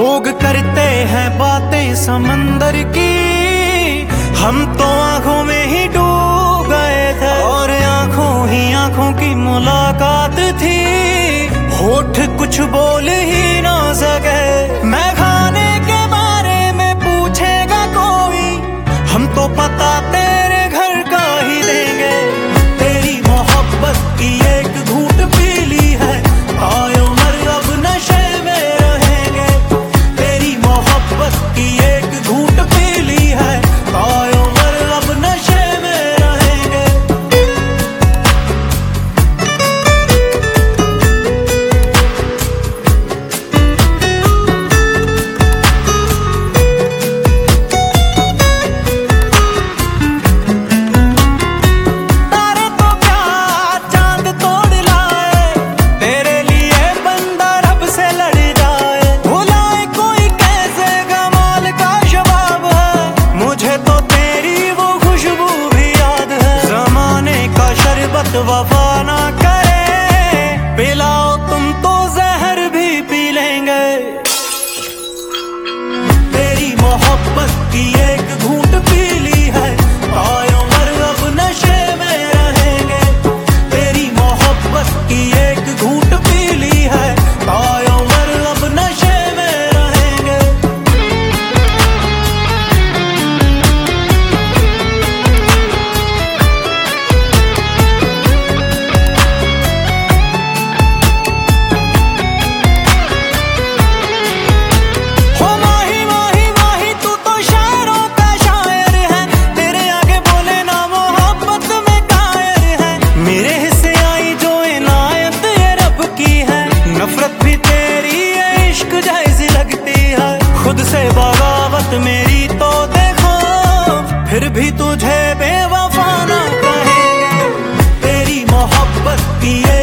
लोग करते हैं बातें समंदर की, हम तो आंखों में ही डूब गए थे। और आंखों ही आंखों की मुलाकात थी, होठ कुछ बोल ही ना सके। मैं खाने के बारे में पूछेगा कोई, हम तो पता तेरे घर का ही देंगे। तेरी मोहब्बत की एक घूंट पी ली है, आयो मर अब नशे में रहेंगे। तेरी मोहब्बत की एक घूंट पी ली है, आयो मर अब नशे में रहेंगे। तारे तो क्या चांद तोड़ लाए, तेरे लिए बंदा रब से लड़ जाए। भुलाए कोई कैसे कमाल का जवाब है, मुझे तो तेरी वो खुशबू भी याद है। जमाने का शरबत वफा ना करे, पिलाओ तुम तो जहर भी पी लेंगे। तेरी मोहब्बत की एक घूंट पी ली है, आयो मर अब नशे में रहेंगे। तेरी मोहब्बत की एक घूंट पी ली है, आयो मर अब नशे में रहेंगे। हो माही माही माही तू तो शायरों का शायर है, तेरे आगे बोले ना मोहब्बत में कायर है। मेरे हिस्से आई जो इनायत ये रब की है, नफरत भी तेरी ये इश्क जैसी लगती है। खुद से बगावत मेरी तो देखो, फिर भी तुझे बेवफा ना कहेंगे। तेरी मोहब्बत की